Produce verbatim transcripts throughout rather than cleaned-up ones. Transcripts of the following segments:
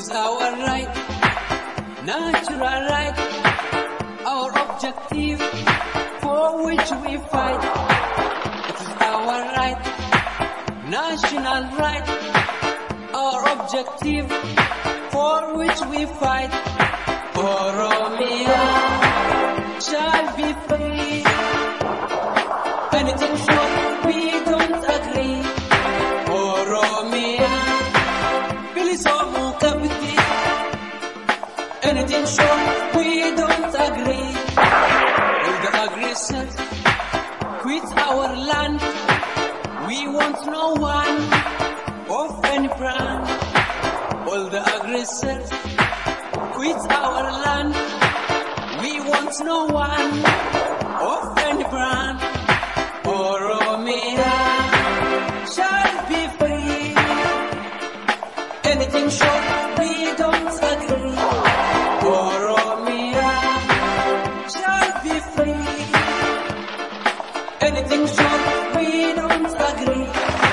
is our right, natural right, our objective for which we fight. It is our right, national right, our objective for which we fight. Oromia shall be free. Anything short, we don't agree. Oromia, Bilisomu Kabiti. Anything short, we don't agree. Will the aggressors quit our land? We want no one of any brand. All the aggressors quit our land. We want no one of any brand. Oromia shall be free. Anything short, we don't agree. Oromia shall be free. Anything short, we don't agree.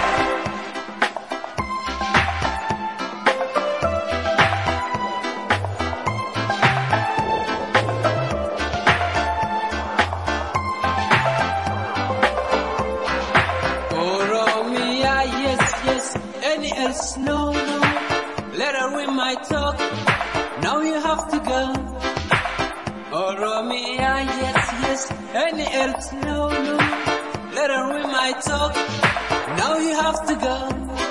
Any else, no, no. Let her win my talk. Now you have to go. Oromia, yes, yes. Any else, no, no. Let her win my talk. Now you have to go.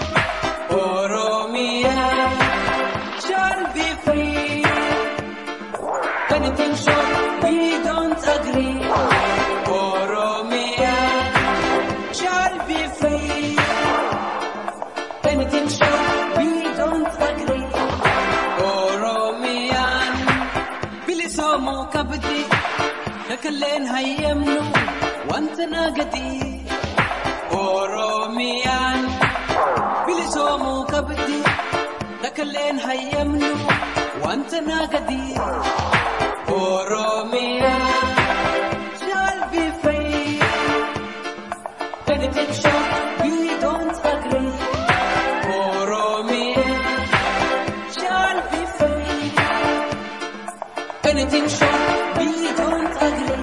Oromia shall be free. Anything short, we don't agree. Oromia shall be free. Anything short, we don't agree. Oromian, Bilisomu Kabiti, Nakalen Hayemnu, Wantanagati. Oromian, Bilisomu Kabiti, Nakalen Hayemnu, Wantanagati. Oromia shall be free. Anything short, we don't agree. Anything short, we don't agree.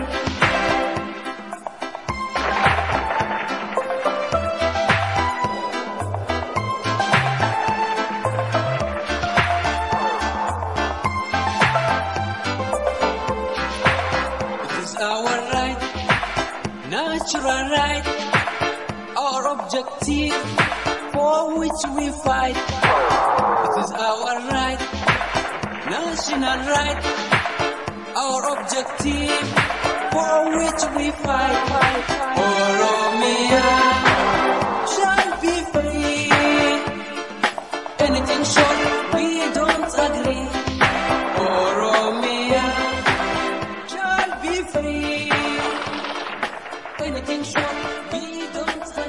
It is our right, natural right, our objective for which we fight. It is our right, national right, our objective for which we fight. Oromia shall be free. Anything short, we don't agree. Oromia shall be free. Anything short, we don't agree.